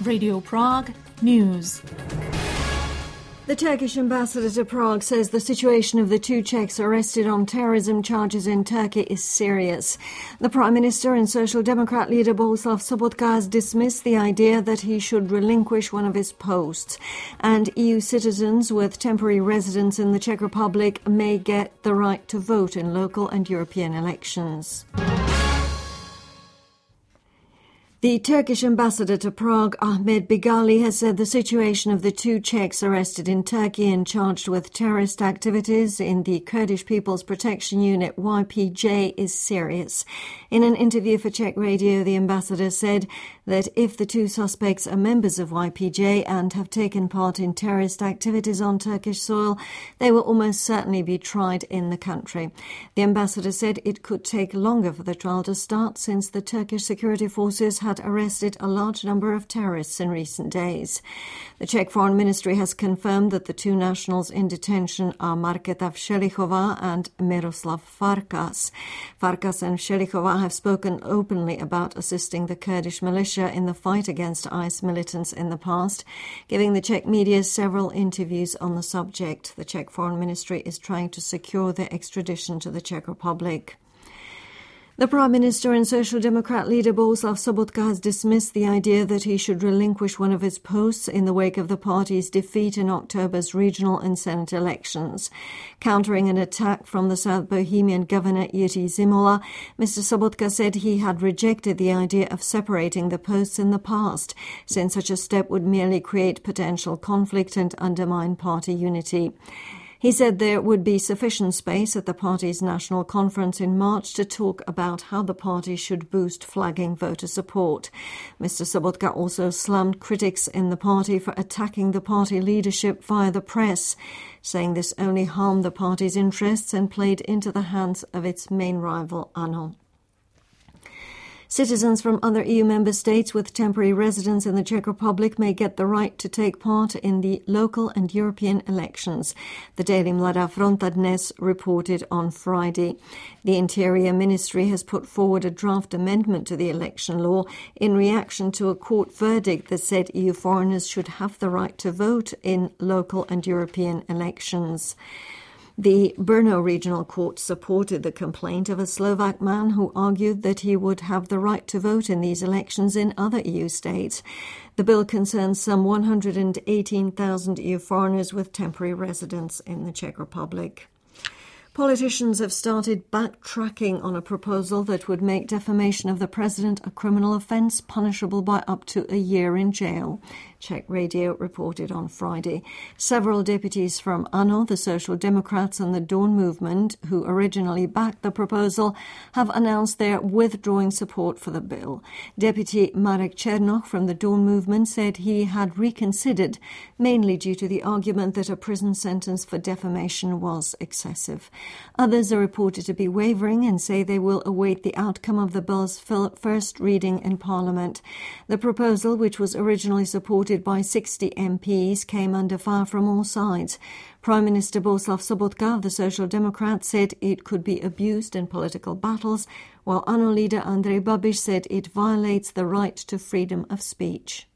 Radio Prague News. The Turkish ambassador to Prague says the situation of the two Czechs arrested on terrorism charges in Turkey is serious. The Prime Minister and Social Democrat leader Bohuslav Sobotka has dismissed the idea that he should relinquish one of his posts. And EU citizens with temporary residence in the Czech Republic may get the right to vote in local and European elections. The Turkish ambassador to Prague, Ahmed Bigali, has said the situation of the two Czechs arrested in Turkey and charged with terrorist activities in the Kurdish People's Protection Unit YPJ is serious. In an interview for Czech radio, the ambassador said that if the two suspects are members of YPJ and have taken part in terrorist activities on Turkish soil, they will almost certainly be tried in the country. The ambassador said it could take longer for the trial to start since the Turkish security forces had arrested a large number of terrorists in recent days. The Czech Foreign Ministry has confirmed that the two nationals in detention are Markéta Všelichová and Miroslav Farkas. Farkas and Všelichová have spoken openly about assisting the Kurdish militia in the fight against IS militants in the past, giving the Czech media several interviews on the subject. The Czech Foreign Ministry is trying to secure their extradition to the Czech Republic. The Prime Minister and Social Democrat leader Bohuslav Sobotka has dismissed the idea that he should relinquish one of his posts in the wake of the party's defeat in October's regional and Senate elections. Countering an attack from the South Bohemian governor Jiří Zimola, Mr. Sobotka said he had rejected the idea of separating the posts in the past, since such a step would merely create potential conflict and undermine party unity. He said there would be sufficient space at the party's national conference in March to talk about how the party should boost flagging voter support. Mr. Sobotka also slammed critics in the party for attacking the party leadership via the press, saying this only harmed the party's interests and played into the hands of its main rival, ANO. Citizens from other EU member states with temporary residence in the Czech Republic may get the right to take part in the local and European elections, the Daily Mladá Fronta Dnes reported on Friday. The Interior Ministry has put forward a draft amendment to the election law in reaction to a court verdict that said EU foreigners should have the right to vote in local and European elections. The Brno Regional Court supported the complaint of a Slovak man who argued that he would have the right to vote in these elections in other EU states. The bill concerns some 118,000 EU foreigners with temporary residence in the Czech Republic. Politicians have started backtracking on a proposal that would make defamation of the president a criminal offence punishable by up to a year in jail. Czech radio reported on Friday. Several deputies from ANO, the Social Democrats and the Dawn Movement, who originally backed the proposal, have announced their withdrawing support for the bill. Deputy Marek Černoch from the Dawn Movement said he had reconsidered, mainly due to the argument that a prison sentence for defamation was excessive. Others are reported to be wavering and say they will await the outcome of the bill's first reading in Parliament. The proposal, which was originally supported by 60 MPs, came under fire from all sides. Prime Minister Bohuslav Sobotka of the Social Democrats said it could be abused in political battles, while ANO leader Andrej Babiš said it violates the right to freedom of speech.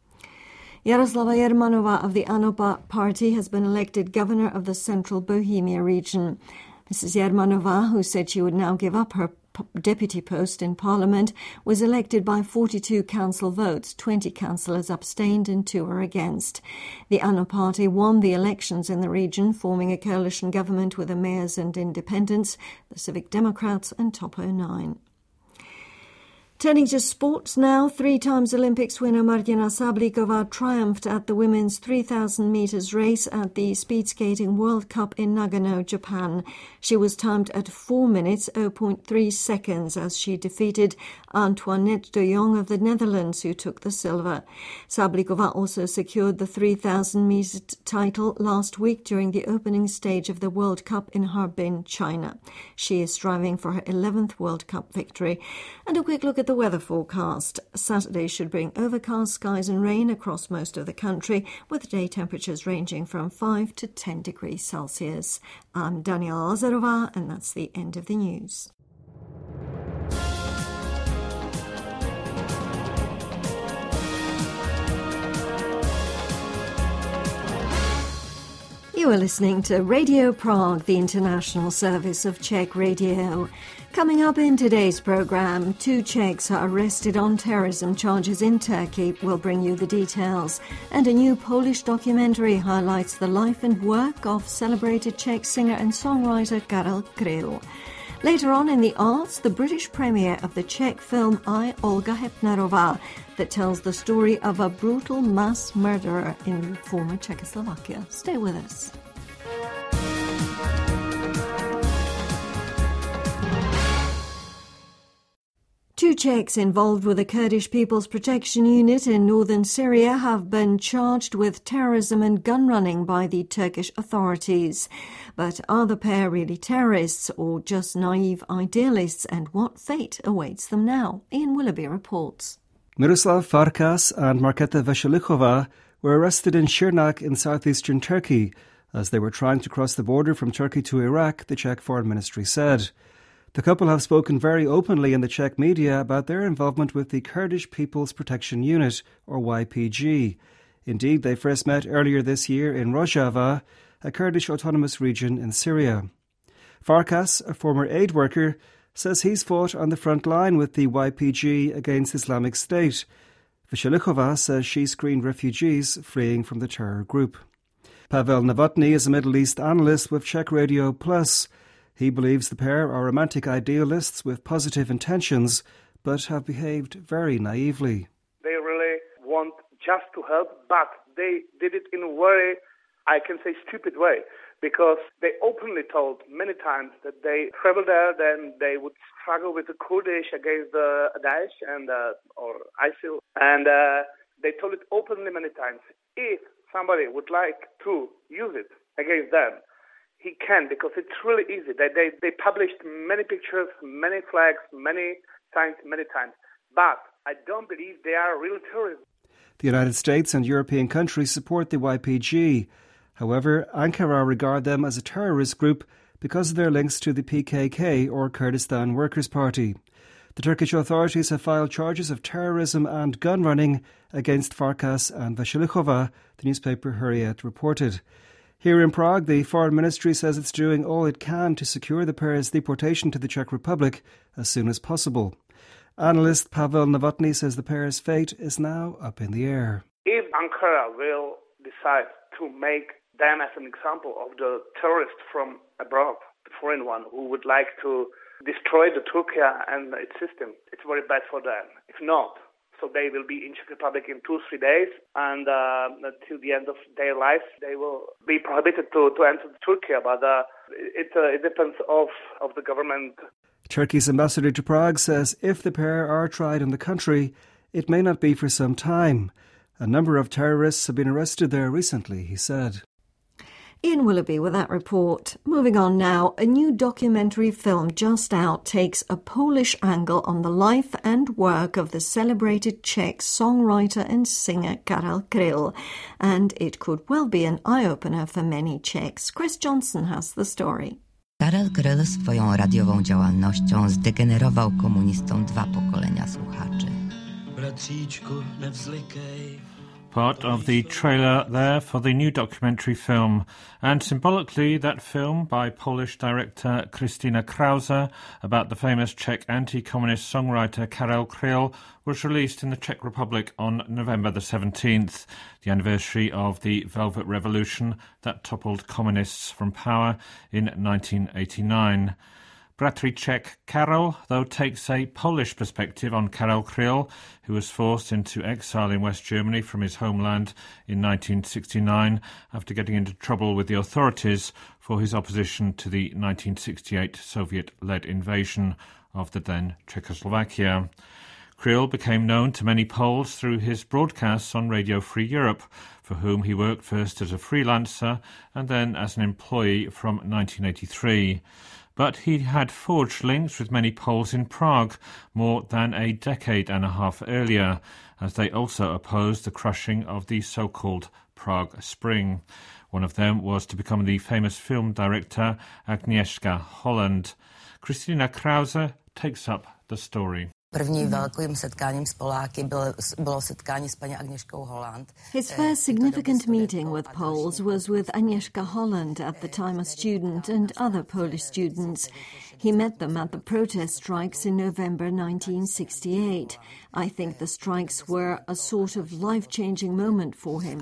Jaroslava Jermanová of the ANO party has been elected governor of the Central Bohemia region. Mrs. Jermanová, who said she would now give up her deputy post in Parliament, was elected by 42 council votes. 20 councillors abstained and 2 were against. The ANO party won the elections in the region, forming a coalition government with the mayors and independents, the Civic Democrats and Topo 9. Turning to sports now, 3 times Olympics winner Martina Sablikova triumphed at the women's 3,000 metres race at the Speed Skating World Cup in Nagano, Japan. She was timed at 4 minutes 0.3 seconds as she defeated Antoinette de Jong of the Netherlands, who took the silver. Sablikova also secured the 3,000 metre title last week during the opening stage of the World Cup in Harbin, China. She is striving for her 11th World Cup victory. And a quick look at the weather forecast. Saturday should bring overcast skies and rain across most of the country, with day temperatures ranging from 5 to 10 degrees Celsius. I'm Daniela Lazarova, and that's the end of the news. You are listening to Radio Prague, the international service of Czech radio. Coming up in today's programme, 2 Czechs are arrested on terrorism charges in Turkey. We'll bring you the details. And a new Polish documentary highlights the life and work of celebrated Czech singer and songwriter Karel Kryl. Later on in the arts, the British premiere of the Czech film I, Olga Hepnerová, that tells the story of a brutal mass murderer in former Czechoslovakia. Stay with us. Two Czechs involved with the Kurdish People's Protection Unit in northern Syria have been charged with terrorism and gun running by the Turkish authorities. But are the pair really terrorists or just naive idealists, and what fate awaits them now? Ian Willoughby reports. Miroslav Farkas and Markéta Veselíková were arrested in Širnak in southeastern Turkey as they were trying to cross the border from Turkey to Iraq, the Czech Foreign Ministry said. The couple have spoken very openly in the Czech media about their involvement with the Kurdish People's Protection Unit, or YPG. Indeed, they first met earlier this year in Rojava, a Kurdish autonomous region in Syria. Farkas, a former aid worker, says he's fought on the front line with the YPG against Islamic State. Veselíková says she screened refugees fleeing from the terror group. Pavel Novotny is a Middle East analyst with Czech Radio Plus. He believes the pair are romantic idealists with positive intentions, but have behaved very naively. They really want just to help, but they did it in a very, I can say, stupid way, because they openly told many times that they travel there, then they would struggle with the Kurdish against the Daesh and or ISIL, and they told it openly many times. If somebody would like to use it against them, he can, because it's really easy. They published many pictures, many flags, many times. But I don't believe they are real terrorists. The United States and European countries support the YPG. However, Ankara regard them as a terrorist group because of their links to the PKK, or Kurdistan Workers' Party. The Turkish authorities have filed charges of terrorism and gun running against Farkas and Veselíková, the newspaper Hurriyet reported. Here in Prague, the Foreign Ministry says it's doing all it can to secure the pair's deportation to the Czech Republic as soon as possible. Analyst Pavel Novotny says the pair's fate is now up in the air. If Ankara will decide to make them as an example of the terrorist from abroad, the foreign one who would like to destroy the Turkey and its system, it's very bad for them. If not, so they will be in Czech Republic in 2-3 days, and until the end of their lives, they will be prohibited to enter Turkey. But it depends of the government. Turkey's ambassador to Prague says if the pair are tried in the country, it may not be for some time. A number of terrorists have been arrested there recently, he said. Ian Willoughby with that report. Moving on now, a new documentary film just out takes a Polish angle on the life and work of the celebrated Czech songwriter and singer Karel Kryl, and it could well be an eye-opener for many Czechs. Chris Johnson has the story. Karel Kryl swoją radiową działalnością zdegenerował komunistom 2 pokolenia słuchaczy. Bratříčku, nevzlikej. Part of the trailer there for the new documentary film, and symbolically that film by Polish director Krystyna Krause about the famous Czech anti-communist songwriter Karel Kryl was released in the Czech Republic on November the 17th, the anniversary of the Velvet Revolution that toppled communists from power in 1989. Bratříček Karel, though, takes a Polish perspective on Karel Kryl, who was forced into exile in West Germany from his homeland in 1969 after getting into trouble with the authorities for his opposition to the 1968 Soviet-led invasion of the then Czechoslovakia. Kryl became known to many Poles through his broadcasts on Radio Free Europe, for whom he worked first as a freelancer and then as an employee from 1983. But he had forged links with many Poles in Prague more than a decade and a half earlier, as they also opposed the crushing of the so-called Prague Spring. One of them was to become the famous film director Agnieszka Holland. Krystyna Krause takes up the story. His first significant meeting with Poles was with Agnieszka Holland, at the time a student, and other Polish students. He met them at the protest strikes in November 1968. I think the strikes were a sort of life-changing moment for him.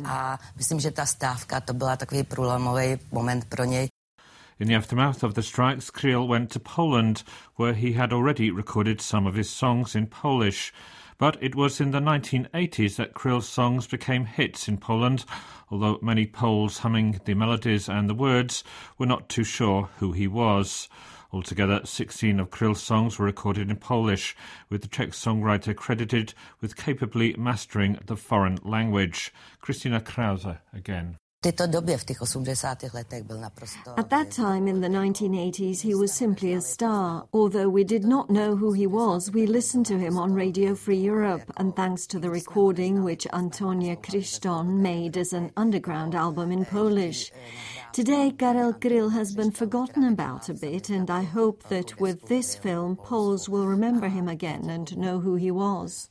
In the aftermath of the strikes, Kryl went to Poland, where he had already recorded some of his songs in Polish. But it was in the 1980s that Kryl's songs became hits in Poland, although many Poles humming the melodies and the words were not too sure who he was. Altogether, 16 of Kryl's songs were recorded in Polish, with the Czech songwriter credited with capably mastering the foreign language. Krystyna Krause again. At that time, in the 1980s, he was simply a star. Although we did not know who he was, we listened to him on Radio Free Europe, and thanks to the recording which Antonia Kryszton made as an underground album in Polish. Today, Karel Kryl has been forgotten about a bit, and I hope that with this film, Poles will remember him again and know who he was.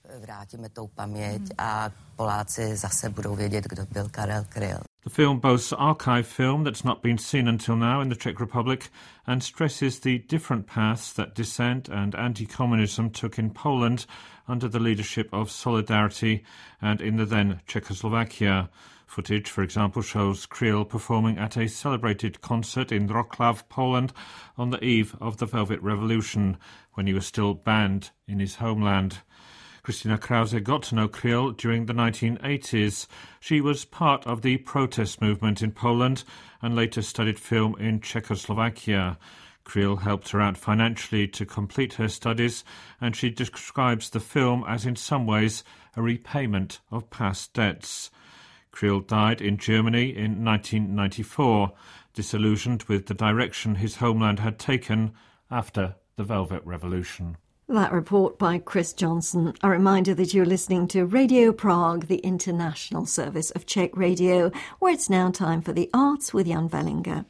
The film boasts archive film that's not been seen until now in the Czech Republic and stresses the different paths that dissent and anti-communism took in Poland under the leadership of Solidarity and in the then Czechoslovakia. Footage, for example, shows Kryl performing at a celebrated concert in Wrocław, Poland, on the eve of the Velvet Revolution, when he was still banned in his homeland. Krystyna Krause got to know Kryl during the 1980s. She was part of the protest movement in Poland and later studied film in Czechoslovakia. Kryl helped her out financially to complete her studies, and she describes the film as in some ways a repayment of past debts. Kryl died in Germany in 1994, disillusioned with the direction his homeland had taken after the Velvet Revolution. That report by Chris Johnson. A reminder that you're listening to Radio Prague, the international service of Czech radio, where it's now time for the arts with Jan Wellinger.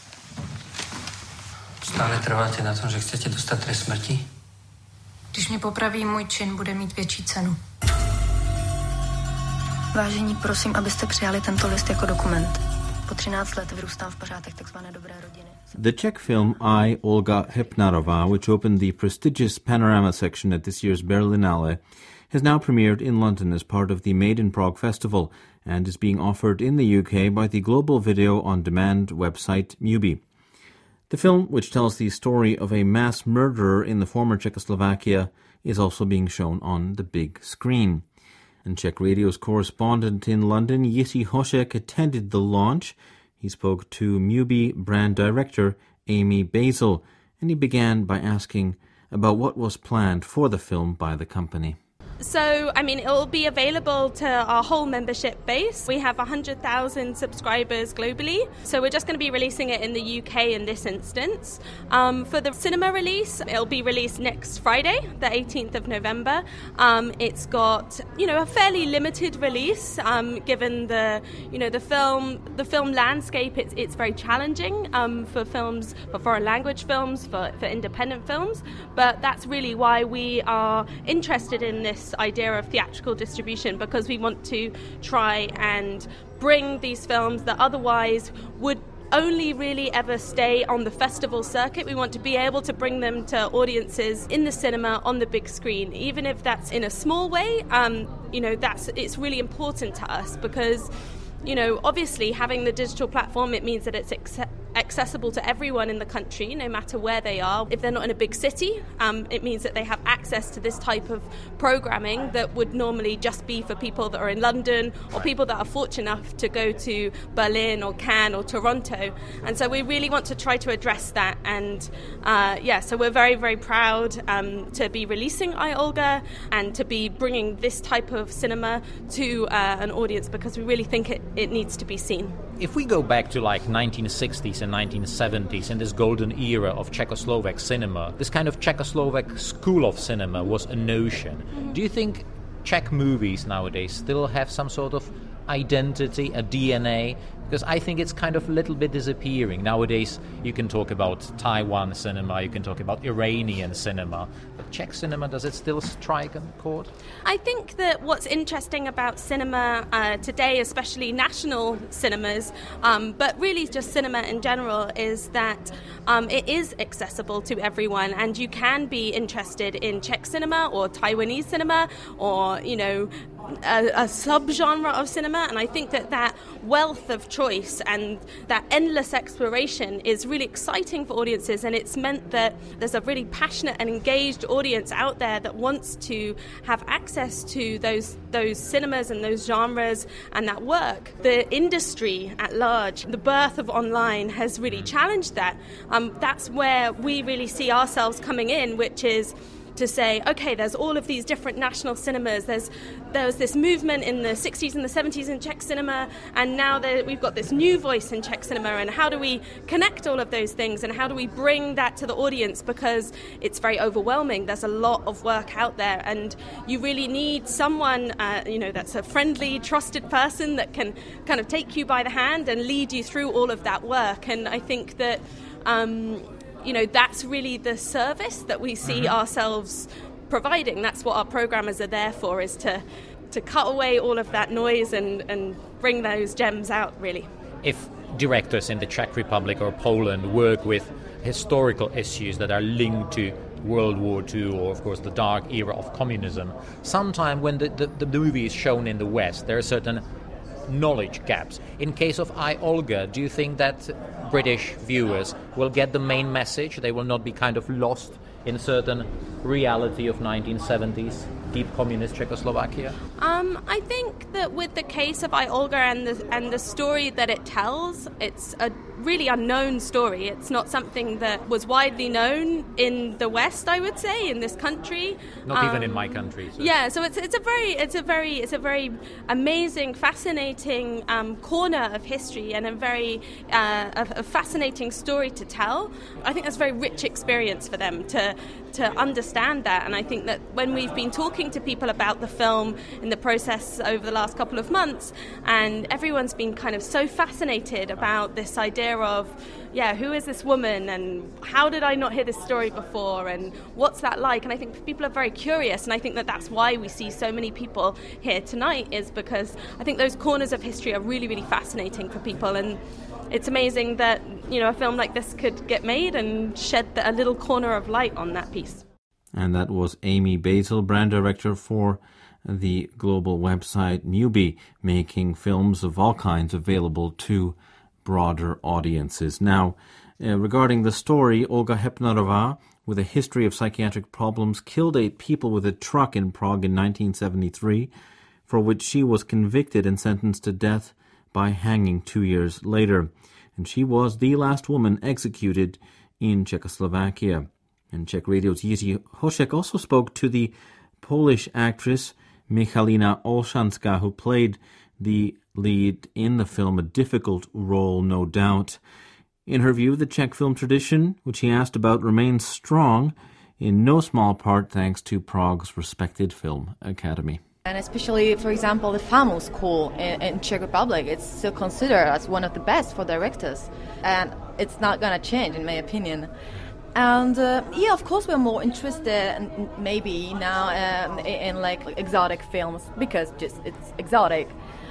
Stále trváte na tom, že chcete dostat trest smrti? Když mě popraví, můj čin bude mít větší cenu. Vážení, prosím, abyste přijali tento list jako dokument. Po 13 let vyrůstám v pořádek takzvané dobré rodiny. The Czech film I, Olga Hepnarová, which opened the prestigious Panorama section at this year's Berlinale, has now premiered in London as part of the Made in Prague Festival and is being offered in the UK by the global video on demand website Mubi. The film, which tells the story of a mass murderer in the former Czechoslovakia, is also being shown on the big screen. And Czech Radio's correspondent in London, Jiří Hošek, attended the launch. He spoke to Mubi brand director Amy Basil, and he began by asking about what was planned for the film by the company. So, it will be available to our whole membership base. We have 100,000 subscribers globally, so we're just going to be releasing it in the UK in this instance. For the cinema release, it'll be released next Friday, the 18th of November. It's got, a fairly limited release, given the film landscape. It's very challenging for films, for foreign language films, for independent films. But that's really why we are interested in this idea of theatrical distribution, because we want to try and bring these films that otherwise would only really ever stay on the festival circuit. We want to be able to bring them to audiences in the cinema on the big screen, even if that's in a small way. It's really important to us because, obviously having the digital platform, it means that it's accessible to everyone in the country, no matter where they are. If they're not in a big city, it means that they have access to this type of programming that would normally just be for people that are in London or people that are fortunate enough to go to Berlin or Cannes or Toronto. And so we really want to try to address that. And so we're very, very proud to be releasing I, Olga and to be bringing this type of cinema to an audience, because we really think it needs to be seen. If we go back to 1960s and 1970s in this golden era of Czechoslovak cinema, this kind of Czechoslovak school of cinema was a notion. Mm-hmm. Do you think Czech movies nowadays still have some sort of identity, a DNA? Because I think it's kind of a little bit disappearing. Nowadays, you can talk about Taiwan cinema, you can talk about Iranian cinema, but Czech cinema, does it still strike a chord? I think that what's interesting about cinema today, especially national cinemas, but really just cinema in general, is that it is accessible to everyone, and you can be interested in Czech cinema or Taiwanese cinema or, a subgenre of cinema, and I think that wealth of choice and that endless exploration is really exciting for audiences, and it's meant that there's a really passionate and engaged audience out there that wants to have access to those cinemas and those genres and that work. The industry at large, the birth of online has really challenged that. That's where we really see ourselves coming in, which is to say, okay, there's all of these different national cinemas. There was this movement in the 60s and the 70s in Czech cinema, and now we've got this new voice in Czech cinema, and how do we connect all of those things, and how do we bring that to the audience, because it's very overwhelming. There's a lot of work out there, and you really need someone, that's a friendly, trusted person that can kind of take you by the hand and lead you through all of that work. And I think that that's really the service that we see ourselves providing. That's what our programmers are there for, is to cut away all of that noise and bring those gems out, really. If directors in the Czech Republic or Poland work with historical issues that are linked to World War II or, of course, the dark era of communism, sometime when the movie is shown in the West, there are certain knowledge gaps. In case of I, Olga, do you think that British viewers will get the main message? They will not be kind of lost in certain reality of 1970s deep communist Czechoslovakia? I think that with the case of I, Olga and the story that it tells, it's a really unknown story. It's not something that was widely known in the West, I would say, in this country. Not even in my country. So. Yeah, so it's a very amazing, fascinating corner of history, and a fascinating story to tell. I think that's a very rich experience for them to understand that, and I think that when we've been talking to people about the film in the process over the last couple of months, and everyone's been kind of so fascinated about this idea of, who is this woman, and how did I not hear this story before, and what's that like? And I think people are very curious, and I think that that's why we see so many people here tonight, is because I think those corners of history are really, really fascinating for people, and it's amazing that, a film like this could get made and shed a little corner of light on that piece. And that was Amy Basil, brand director for the global website Newbie, making films of all kinds available to broader audiences. Now, regarding the story, Olga Hepnarová, with a history of psychiatric problems, killed 8 people with a truck in Prague in 1973, for which she was convicted and sentenced to death by hanging 2 years later. And she was the last woman executed in Czechoslovakia. And Czech Radio's Jiří Hošek also spoke to the Polish actress Michalina Olszańska, who played the lead in the film, a difficult role, no doubt. In her view, the Czech film tradition, which he asked about, remains strong, in no small part thanks to Prague's respected film academy. And especially, for example, the FAMU school in Czech Republic, it's still considered as one of the best for directors. And it's not going to change, in my opinion. And of course we're more interested maybe now in like exotic films, because just it's exotic.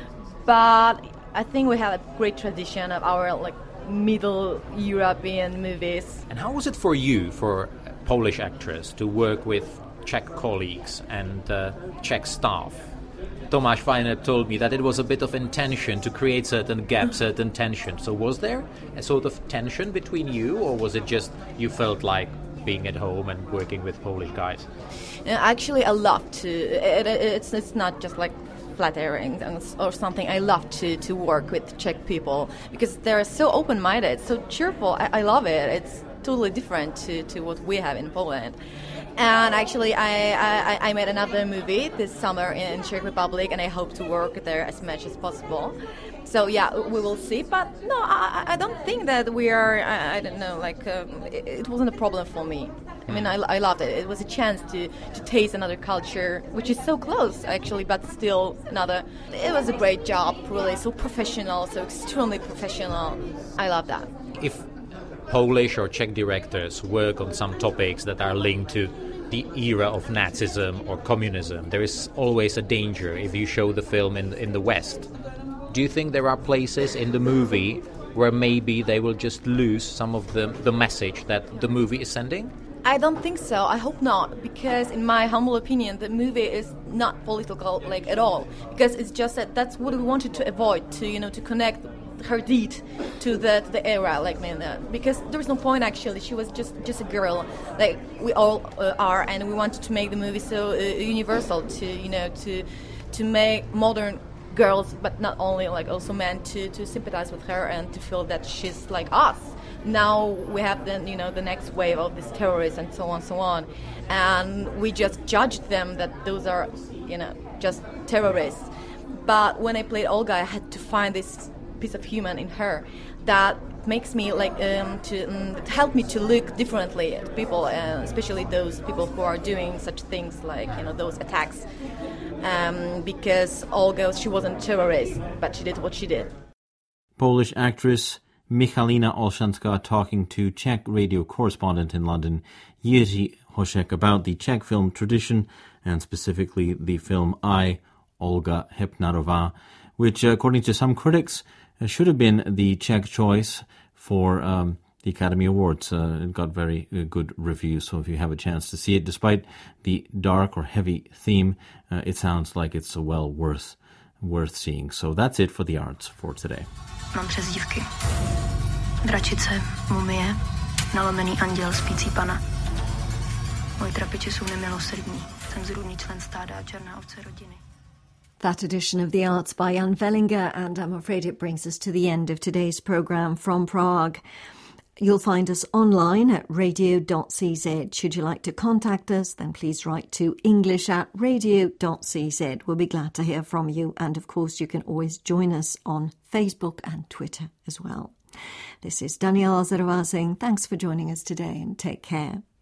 But I think we have a great tradition of our like Middle European movies. And how was it for you, for a Polish actress, to work with Czech colleagues and Czech staff? Tomáš Weiner told me that it was a bit of intention to create certain gaps, certain tension. So was there a sort of tension between you, or was it just you felt like being at home and working with Polish guys? Actually, I love to. It's not just like flattering or something. I love to work with Czech people because they're so open-minded, so cheerful. I love it. It's totally different to what we have in Poland. And actually, I made another movie this summer in Czech Republic, and I hope to work there as much as possible. So yeah, we will see. But no, I don't think that we are. I don't know. Like it wasn't a problem for me. I mean, I loved it. It was a chance to taste another culture, which is so close, actually, but still another. It was a great job, really, so professional, so extremely professional. I love that. If Polish or Czech directors work on some topics that are linked to the era of Nazism or communism, there is always a danger if you show the film in the West. Do you think there are places in the movie where maybe they will just lose some of the message that the movie is sending? I don't think so. I hope not, because in my humble opinion, the movie is not political at all. Because it's just that's what we wanted to avoid, to connect her deed to the era, because there's no point actually. She was just a girl, like we all are, and we wanted to make the movie so universal to make modern girls, but not only also men, to sympathize with her and to feel that she's like us. Now we have the next wave of these terrorists and so on, and we just judged them that those are just terrorists. But when I played Olga, I had to find this piece of human in her that makes me to help me to look differently at people, especially those people who are doing such things like those attacks. Because Olga, she wasn't a terrorist, but she did what she did. Polish actress Michalina Olszańska talking to Czech radio correspondent in London, Jiří Hošek, about the Czech film tradition and specifically the film I, Olga Hypnarová, which, according to some critics, should have been the Czech choice for the Academy Awards. It got very good reviews, so if you have a chance to see it, despite the dark or heavy theme, it sounds like it's well worth seeing. So that's it for the arts for today. Mám přezdívky. Dračice, mumie, nalomený anděl, spící pana. Moji trapiči jsou nemilosrdní. Jsem zrůdný člen stáda a černá ovce rodiny. That edition of The Arts by Jan Vellinger, and I'm afraid it brings us to the end of today's programme from Prague. You'll find us online at radio.cz. Should you like to contact us, then please write to english@radio.cz. We'll be glad to hear from you. And of course, you can always join us on Facebook and Twitter as well. This is Daniela Zarová saying thanks for joining us today and take care.